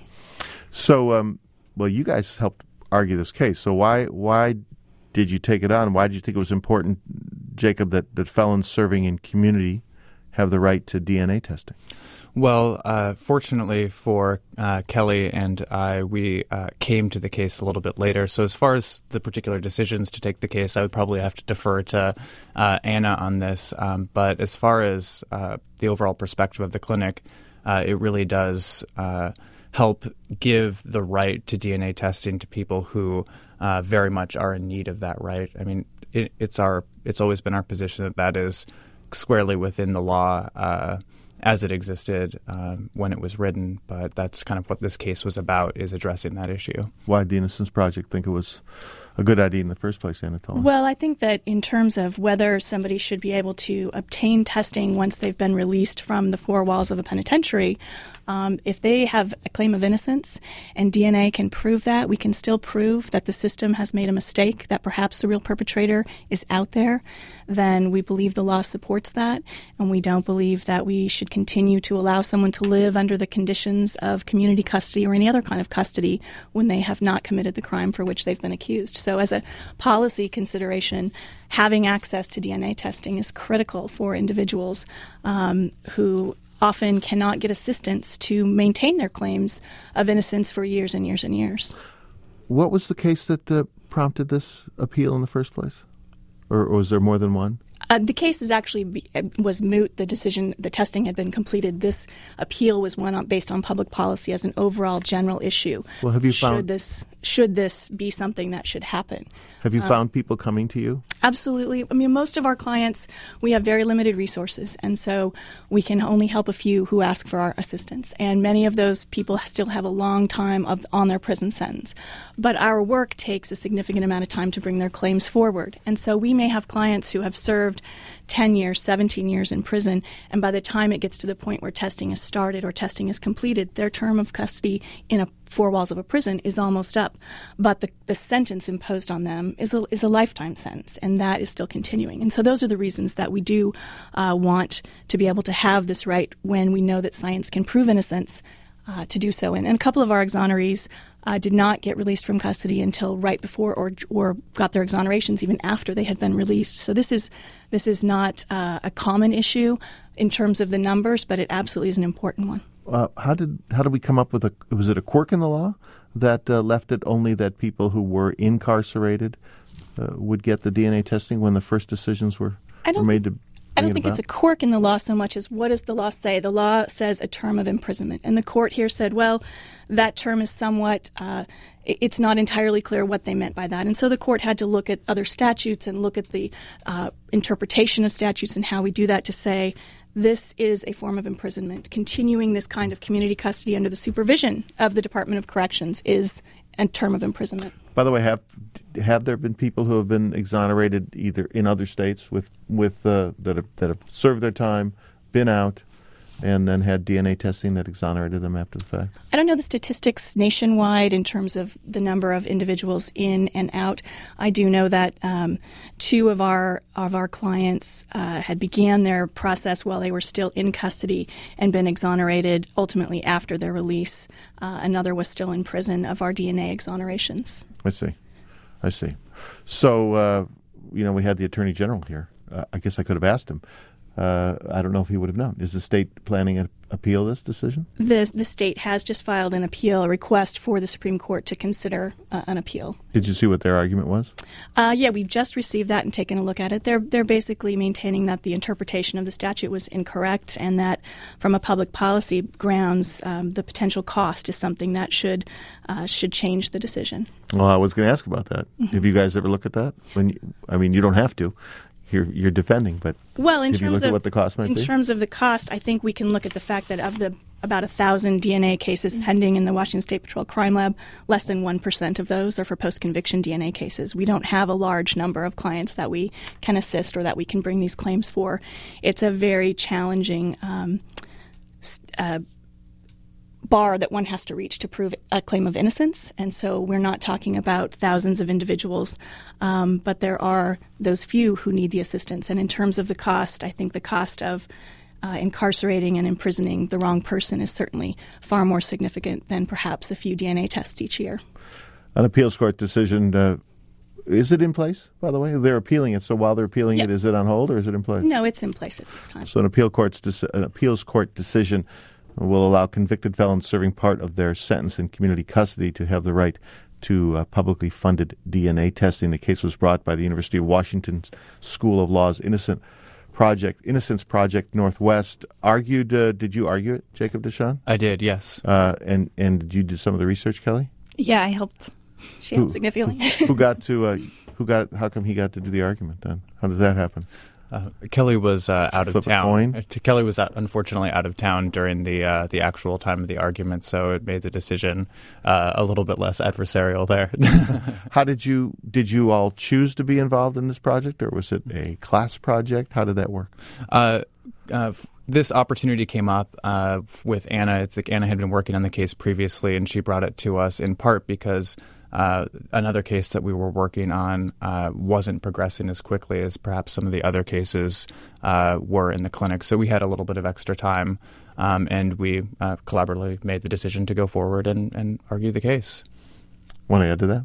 So, um, well, you guys helped argue this case. So why why did you take it on? Why did you think it was important, Jacob, that, that felons serving in community have the right to D N A testing? Well, uh, fortunately for uh, Kelly and I, we uh, came to the case a little bit later. So as far as the particular decisions to take the case, I would probably have to defer to uh, Anna on this. Um, but as far as uh, the overall perspective of the clinic, uh, it really does uh, help give the right to D N A testing to people who uh, very much are in need of that right. I mean, it, it's our it's always been our position that that is squarely within the law uh, as it existed um, when it was written, but that's kind of what this case was about, is addressing that issue. Why did the Innocence Project think it was a good idea in the first place, Anatoly? Well, I think that in terms of whether somebody should be able to obtain testing once they've been released from the four walls of a penitentiary, um, if they have a claim of innocence and D N A can prove that, we can still prove that the system has made a mistake, that perhaps the real perpetrator is out there, then we believe the law supports that, and we don't believe that we should continue to allow someone to live under the conditions of community custody or any other kind of custody when they have not committed the crime for which they've been accused. So as a policy consideration, having access to D N A testing is critical for individuals um, who often cannot get assistance to maintain their claims of innocence for years and years and years. What was the case that uh, prompted this appeal in the first place? Or, or was there more than one? Uh, the case is actually be, was moot. The decision, the testing had been completed. This appeal was one on, based on public policy as an overall general issue. Well, have you should found this should this be something that should happen? Have you um, found people coming to you? Absolutely. I mean, most of our clients, we have very limited resources, and so we can only help a few who ask for our assistance. And many of those people still have a long time of, on their prison sentence. But our work takes a significant amount of time to bring their claims forward. And so we may have clients who have served ten years, seventeen years in prison, and by the time it gets to the point where testing is started or testing is completed, their term of custody in a four walls of a prison is almost up. But the, the sentence imposed on them is a, is a lifetime sentence, and that is still continuing. And so those are the reasons that we do uh, want to be able to have this right when we know that science can prove innocence uh, to do so. And, and a couple of our exonerees Uh, did not get released from custody until right before, or or got their exonerations even after they had been released. So this is this is not uh, a common issue in terms of the numbers, but it absolutely is an important one. Uh, how did how did we come up with a? Was it a quirk in the law that uh, left it only that people who were incarcerated uh, would get the D N A testing when the first decisions were, were made to? I don't think it's a quirk in the law so much as what does the law say? The law says a term of imprisonment. And the court here said, well, that term is somewhat, uh, it's not entirely clear what they meant by that. And so the court had to look at other statutes and look at the uh, interpretation of statutes and how we do that to say this is a form of imprisonment. Continuing this kind of community custody under the supervision of the Department of Corrections is a term of imprisonment. By the way, have have there been people who have been exonerated either in other states with with uh, that have, that have served their time, been out, and then had D N A testing that exonerated them after the fact? I don't know the statistics nationwide in terms of the number of individuals in and out. I do know that um, two of our of our clients uh, had began their process while they were still in custody and been exonerated ultimately after their release. Uh, another was still in prison of our D N A exonerations. I see. I see. So, uh, you know, we had the Attorney General here. Uh, I guess I could have asked him. Uh, I don't know if he would have known. Is the state planning to appeal this decision? The the state has just filed an appeal, a request for the Supreme Court to consider uh, an appeal. Did you see what their argument was? Uh, yeah, we've just received that and taken a look at it. They're they're basically maintaining that the interpretation of the statute was incorrect, and that from a public policy grounds, um, the potential cost is something that should uh, should change the decision. Well, I was going to ask about that. Mm-hmm. Have you guys ever looked at that? When you, I mean, you don't have to. You're, you're defending, but well, in did terms you look of, at what the cost might in be? In terms of the cost, I think we can look at the fact that of the about one thousand D N A cases pending in the Washington State Patrol Crime Lab. Less than one percent of those are for post-conviction D N A cases. We don't have a large number of clients that we can assist or that we can bring these claims for. It's a very challenging um, uh, bar that one has to reach to prove a claim of innocence. And so we're not talking about thousands of individuals, um, but there are those few who need the assistance. And in terms of the cost, I think the cost of uh, incarcerating and imprisoning the wrong person is certainly far more significant than perhaps a few D N A tests each year. An appeals court decision, uh, is it in place, by the way? They're appealing it. So while they're appealing yes. it, is it on hold or is it in place? No, it's in place at this time. So an, appeal court's deci- an appeals court decision will allow convicted felons serving part of their sentence in community custody to have the right to uh, publicly funded D N A testing. The case was brought by the University of Washington's School of Law's Innocent Project, Innocence Project Northwest. Argued? Uh, did you argue it, Jacob Deschamps? I did, yes. Uh, and and did you do some of the research, Kelly? Yeah, I helped. She helped significantly. Who, who got to? Uh, who got? How come he got to do the argument then? How does that happen? Uh, Kelly was uh, out of flip a town. coin? Uh, Kelly was out, unfortunately out of town during the uh, the actual time of the argument, so it made the decision uh, a little bit less adversarial there. How did you did you all choose to be involved in this project, or was it a class project? How did that work? Uh, uh, f- this opportunity came up uh, with Anna. It's like Anna had been working on the case previously, and she brought it to us in part because Uh, another case that we were working on uh, wasn't progressing as quickly as perhaps some of the other cases uh, were in the clinic. So we had a little bit of extra time, um, and we uh, collaboratively made the decision to go forward and, and argue the case. Want to add to that?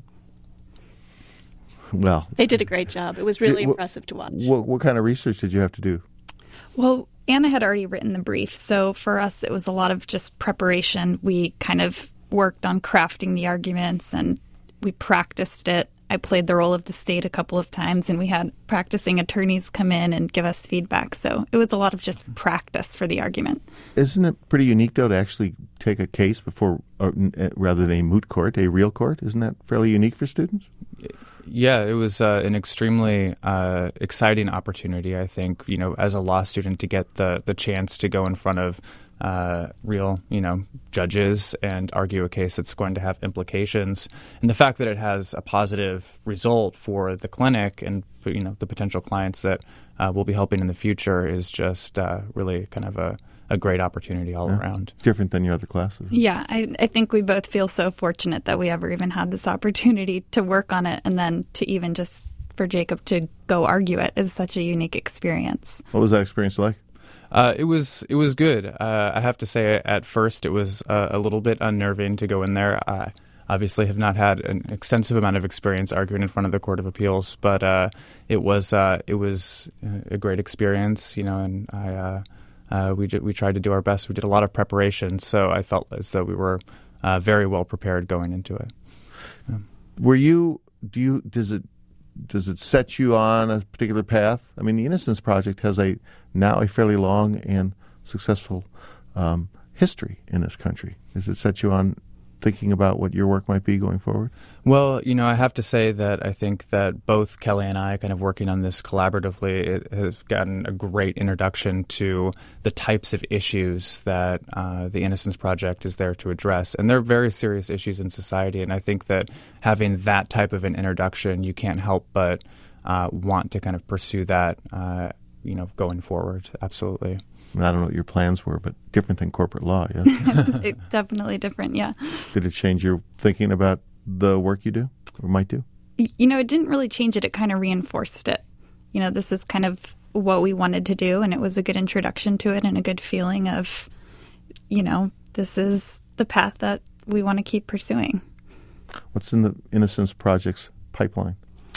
Well, they did a great job. It was really did, impressive to watch. What, what kind of research did you have to do? Well, Anna had already written the brief, so for us it was a lot of just preparation. We kind of worked on crafting the arguments and we practiced it. I played the role of the state a couple of times, and we had practicing attorneys come in and give us feedback. So it was a lot of just practice for the argument. Isn't it pretty unique, though, to actually take a case before, or, uh, rather than a moot court, a real court? Isn't that fairly unique for students? Yeah, it was uh, an extremely uh, exciting opportunity, I think, you know, as a law student to get the, the chance to go in front of Uh, real, you know, judges and argue a case that's going to have implications. And the fact that it has a positive result for the clinic and, you know, the potential clients that uh, we'll be helping in the future is just uh, really kind of a, a great opportunity all yeah. around. Different than your other classes. Yeah, I, I think we both feel so fortunate that we ever even had this opportunity to work on it, and then to even just for Jacob to go argue it is such a unique experience. What was that experience like? Uh, it was it was good. Uh, I have to say, at first, it was uh, a little bit unnerving to go in there. I obviously have not had an extensive amount of experience arguing in front of the Court of Appeals, but uh, it was uh, it was a great experience, you know. And I uh, uh, we we tried to do our best. We did a lot of preparation, so I felt as though we were uh, very well prepared going into it. Yeah. Were you? Do you? Does it? Does it set you on a particular path? I mean, the Innocence Project has a now a fairly long and successful um, history in this country. Does it set you on thinking about what your work might be going forward? Well, you know, I have to say that I think that both Kelly and I, kind of working on this collaboratively, it has gotten a great introduction to the types of issues that uh, the Innocence Project is there to address. And they're very serious issues in society. And I think that having that type of an introduction, you can't help but uh, want to kind of pursue that, uh, you know, going forward. Absolutely. I don't know what your plans were, but different than corporate law, yeah? It, definitely different, yeah. Did it change your thinking about the work you do or might do? You know, it didn't really change it. It kind of reinforced it. You know, this is kind of what we wanted to do, and it was a good introduction to it and a good feeling of, you know, this is the path that we want to keep pursuing. What's in the Innocence Project's pipeline?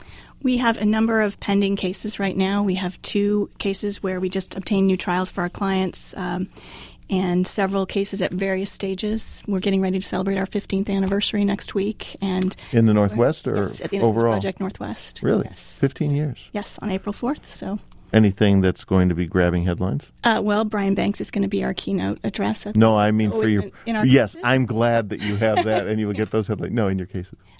We have a number of pending cases right now. We have two cases where we just obtained new trials for our clients, um, and several cases at various stages. We're getting ready to celebrate our fifteenth anniversary next week. And in the Northwest or yes, at the Innocence overall? Project Northwest. Really? Yes. fifteen years? Yes, on April fourth. So. Anything that's going to be grabbing headlines? Uh, well, Brian Banks is going to be our keynote address. At no, I mean oh, for in, your... in our yes, cases? I'm glad that you have that and you will get those headlines. No, in your cases.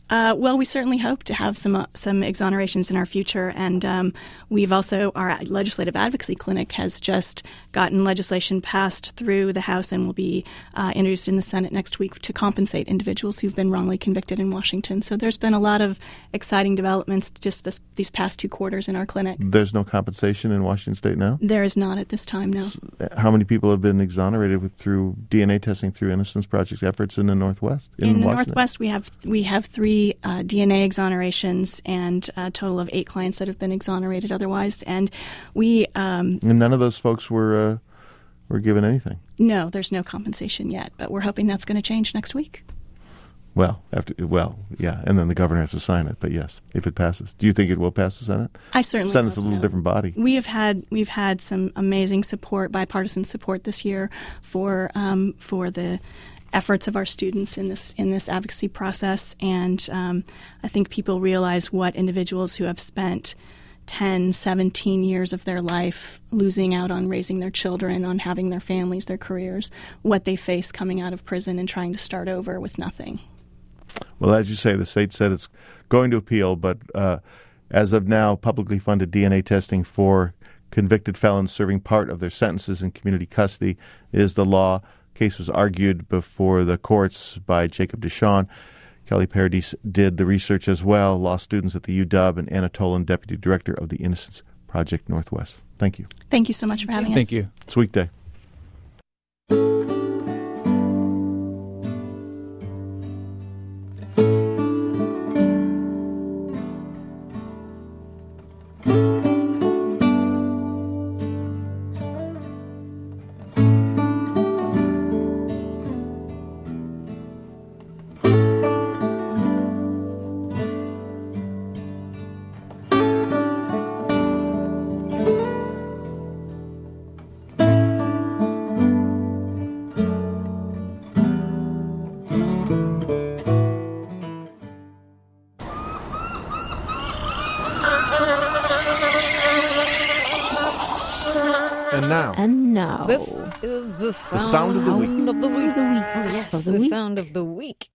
Uh, well, we certainly hope to have some uh, some exonerations in our future, and um, we've also our legislative advocacy clinic has just gotten legislation passed through the House and will be uh, introduced in the Senate next week to compensate individuals who've been wrongly convicted in Washington. So there's been a lot of exciting developments just this, these past two quarters in our clinic. There's no compensation in Washington State now? There is not at this time, no. How many people have been exonerated with, through D N A testing through Innocence Project's efforts in the Northwest? In, in the Washington? Northwest, we have we have three uh, D N A exonerations and a total of eight clients that have been exonerated otherwise. And we um, and none of those folks were uh, were given anything. No, there's no compensation yet, but we're hoping that's going to change next week. Well, after well, yeah, and then the governor has to sign it. But yes, if it passes, do you think it will pass the Senate? I certainly. The Senate's hope a little so. different body. We have had we've had some amazing support, bipartisan support this year for um, for the efforts of our students in this in this advocacy process, and um, I think people realize what individuals who have spent ten, seventeen years of their life losing out on raising their children, on having their families, their careers, what they face coming out of prison and trying to start over with nothing. Well, as you say, the state said it's going to appeal, but uh, as of now, publicly funded D N A testing for convicted felons serving part of their sentences in community custody is the law. Case was argued before the courts by Jacob DeShawn. Kelly Paradis did the research as well, law students at the U W and Anna Tolan, Deputy Director of the Innocence Project Northwest. Thank you. Thank you so much for having us. Thank you. It's weekday. And now. And now. This is the sound, the sound of the week. Of the week. Of the week. Oh, yes, of the, the week. sound of the week.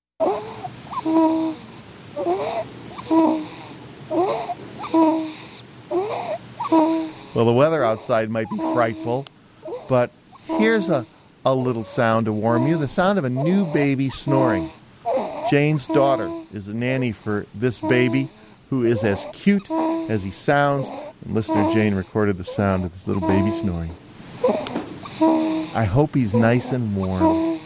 Well, the weather outside might be frightful, but here's a, a little sound to warm you, the sound of a new baby snoring. Jane's daughter is the nanny for this baby, who is as cute as he sounds. And listener Jane recorded the sound of this little baby snoring. I hope he's nice and warm.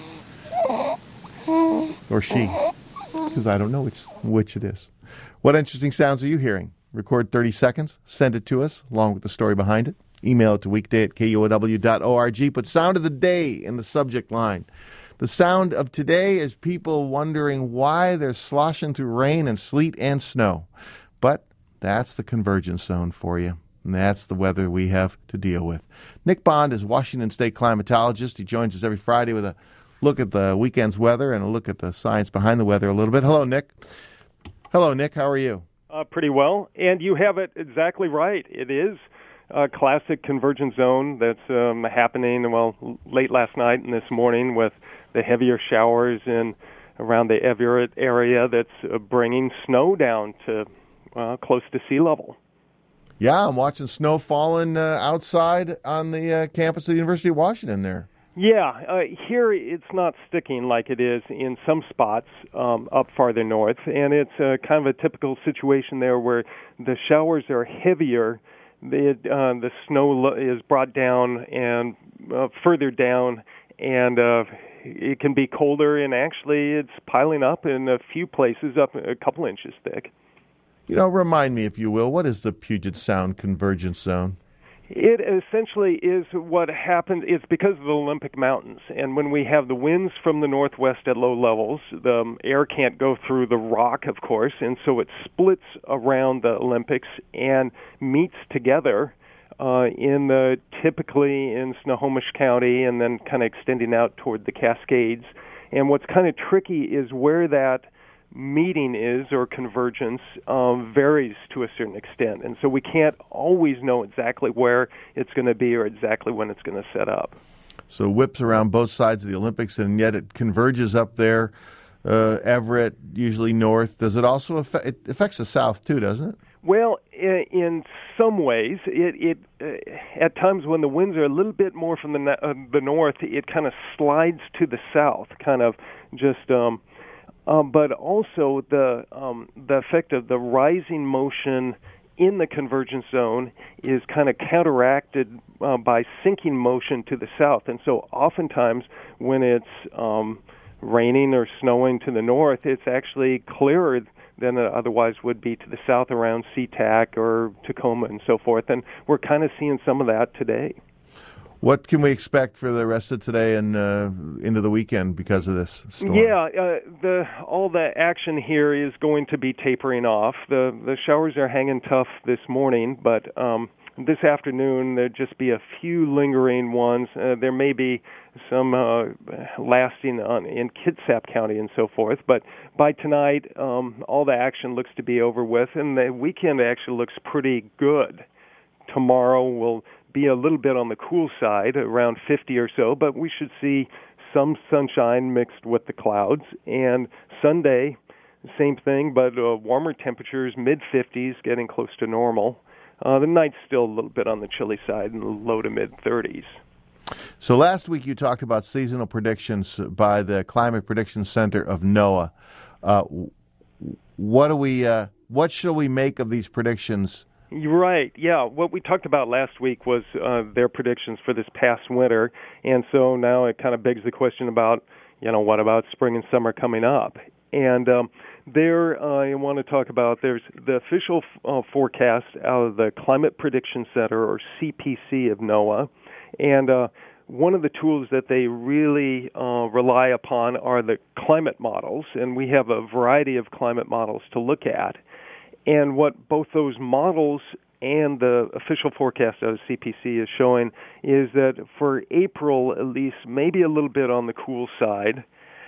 Or she, because I don't know which, which it is. What interesting sounds are you hearing? Record thirty seconds, send it to us, along with the story behind it. Email it to weekday at K U O W dot org. Put sound of the day in the subject line. The sound of today is people wondering why they're sloshing through rain and sleet and snow. But that's the convergence zone for you. And that's the weather we have to deal with. Nick Bond is Washington State climatologist. He joins us every Friday with a look at the weekend's weather and a look at the science behind the weather a little bit. Hello, Nick. Hello, Nick. How are you? Uh, pretty well. And you have it exactly right. It is a classic convergence zone that's um, happening, well, late last night and this morning with the heavier showers in around the Everett area that's uh, bringing snow down to uh, close to sea level. Yeah, I'm watching snow falling uh, outside on the uh, campus of the University of Washington there. Yeah, uh, here it's not sticking like it is in some spots um, up farther north, and it's uh, kind of a typical situation there where the showers are heavier, the, uh, the snow is brought down and uh, further down, and uh, it can be colder, and actually it's piling up in a few places up a couple inches thick. You know, remind me, if you will, what is the Puget Sound Convergence Zone? It essentially is what happened. It's because of the Olympic Mountains. And when we have the winds from the northwest at low levels, the air can't go through the rock, of course, and so it splits around the Olympics and meets together uh, in the typically in Snohomish County and then kind of extending out toward the Cascades. And what's kind of tricky is where that meeting is or convergence um, varies to a certain extent, and so we can't always know exactly where it's going to be or exactly when it's going to set up. So whips around both sides of the Olympics, and yet it converges up there uh, Everett, usually north. Does it also affect, it affects the south too, doesn't it? Well, in some ways, it, it uh, at times when the winds are a little bit more from the uh, the north, it kind of slides to the south, kind of just. Um, um, but also the um, the effect of the rising motion in the convergence zone is kind of counteracted uh, by sinking motion to the south, and so oftentimes when it's um, raining or snowing to the north, it's actually clearer than it otherwise would be to the south around SeaTac or Tacoma and so forth. And we're kind of seeing some of that today. What can we expect for the rest of today and uh, into the weekend because of this storm? Yeah, uh, the all the action here is going to be tapering off. The the showers are hanging tough this morning, but um, this afternoon there'll just be a few lingering ones. Uh, there may be some uh, lasting on, in Kitsap County and so forth, but by tonight um, all the action looks to be over with, and the weekend actually looks pretty good. Tomorrow will be a little bit on the cool side, around fifty or so, but we should see some sunshine mixed with the clouds. And Sunday, same thing, but uh, warmer temperatures, mid-fifties, getting close to normal. Uh, the night's still a little bit on the chilly side in the low to mid-thirties. So last week you talked about seasonal predictions by the Climate Prediction Center of NOAA. Uh, what do we? Uh, what should we make of these predictions? You're right. Yeah, what we talked about last week was uh, their predictions for this past winter, and so now it kind of begs the question about, you know, what about spring and summer coming up? And um, there, uh, I want to talk about there's the official uh, forecast out of the Climate Prediction Center, or C P C, of NOAA, and uh, one of the tools that they really uh, rely upon are the climate models, and we have a variety of climate models to look at. And what both those models and the official forecast out of C P C is showing is that for April, at least, maybe a little bit on the cool side.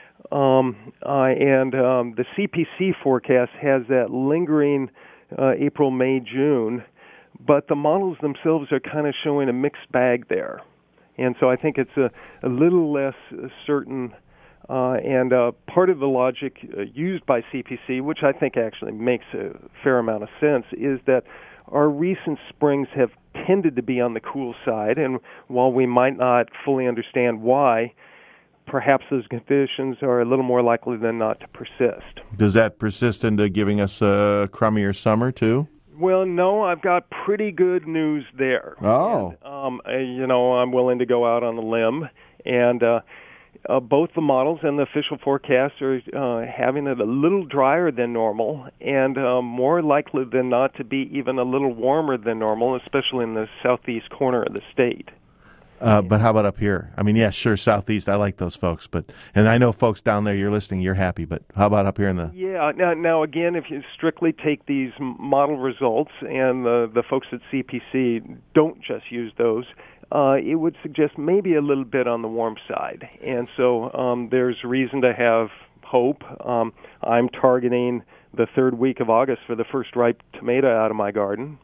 Um, uh, and um, the C P C forecast has that lingering uh, April, May, June. But the models themselves are kind of showing a mixed bag there. And so I think it's a, a little less certain. Uh, and uh, part of the logic uh, used by C P C, which I think actually makes a fair amount of sense, is that our recent springs have tended to be on the cool side, and while we might not fully understand why, perhaps those conditions are a little more likely than not to persist. Does that persist into giving us a crummier summer, too? Well, no, I've got pretty good news there. Oh. And, um, uh, you know, I'm willing to go out on a limb, and uh, Uh, both the models and the official forecast are uh, having it a little drier than normal, and uh, more likely than not to be even a little warmer than normal, especially in the southeast corner of the state. Uh, but how about up here? I mean, yeah, sure, southeast. I like those folks, but and I know folks down there. You're listening. You're happy, but how about up here in the? Yeah. Now, now again, if you strictly take these model results, and the the folks at C P C don't just use those, uh, it would suggest maybe a little bit on the warm side, and so um, there's reason to have hope. Um, I'm targeting the third week of August for the first ripe tomato out of my garden.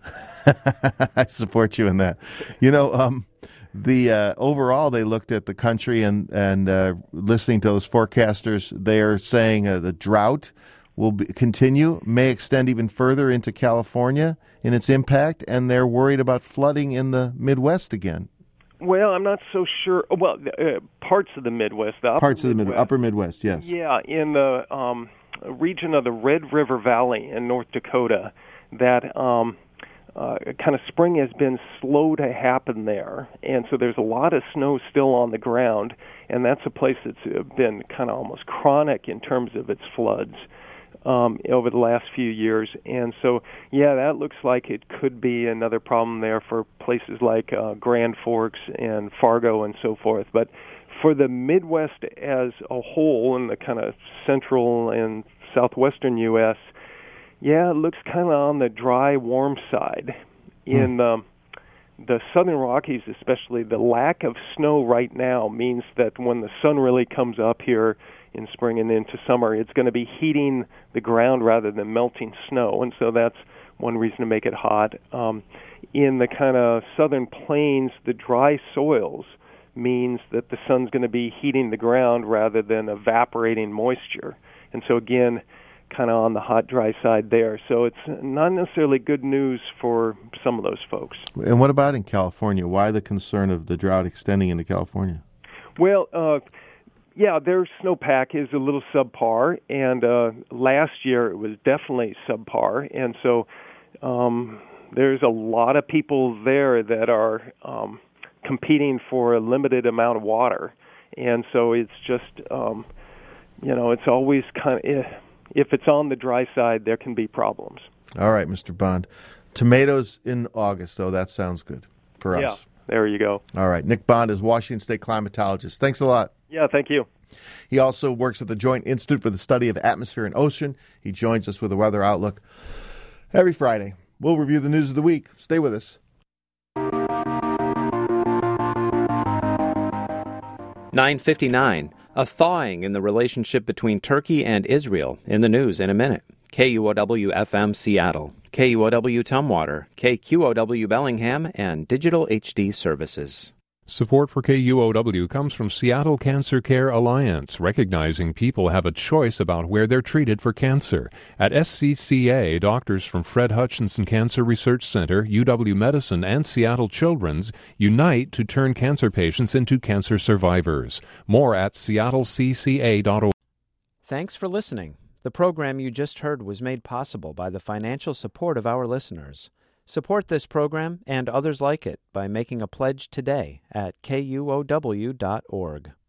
I support you in that. You know. Um, The uh, overall, they looked at the country and and uh, listening to those forecasters, they are saying uh, the drought will be, continue, may extend even further into California in its impact, and they're worried about flooding in the Midwest again. Well, I'm not so sure. Well, uh, parts of the Midwest, the upper parts of the Midwest, mid, upper Midwest, yes. Yeah, in the um, region of the Red River Valley in North Dakota, that. Um, Uh, kind of spring has been slow to happen there, and so there's a lot of snow still on the ground, and that's a place that's been kind of almost chronic in terms of its floods um, over the last few years. And so, yeah, that looks like it could be another problem there for places like uh, Grand Forks and Fargo and so forth. But for the Midwest as a whole, and the kind of central and southwestern U S, yeah, it looks kind of on the dry, warm side. In hmm. um, the southern Rockies especially, the lack of snow right now means that when the sun really comes up here in spring and into summer, it's going to be heating the ground rather than melting snow, and so that's one reason to make it hot. Um, in the kind of southern plains, the dry soils means that the sun's going to be heating the ground rather than evaporating moisture. and so again, kind of on the hot, dry side there. So it's not necessarily good news for some of those folks. And what about in California? Why the concern of the drought extending into California? Well, uh, yeah, their snowpack is a little subpar, and uh, last year it was definitely subpar, and so um, there's a lot of people there that are um, competing for a limited amount of water, and so it's just, um, you know, it's always kind of, if, if it's on the dry side, there can be problems. All right, Mister Bond. Tomatoes in August, though, that sounds good for us. Yeah, there you go. All right, Nick Bond is Washington State climatologist. Thanks a lot. Yeah, thank you. He also works at the Joint Institute for the Study of Atmosphere and Ocean. He joins us with a weather outlook every Friday. We'll review the news of the week. Stay with us. nine fifty-nine. A thawing in the relationship between Turkey and Israel. In the news in a minute. K U O W F M Seattle, K U O W Tumwater, K Q O W Bellingham, and Digital H D Services. Support for K U O W comes from Seattle Cancer Care Alliance, recognizing people have a choice about where they're treated for cancer. At S C C A, doctors from Fred Hutchinson Cancer Research Center, U W Medicine, and Seattle Children's unite to turn cancer patients into cancer survivors. More at seattle c c a dot org. Thanks for listening. The program you just heard was made possible by the financial support of our listeners. Support this program and others like it by making a pledge today at K U O W dot org.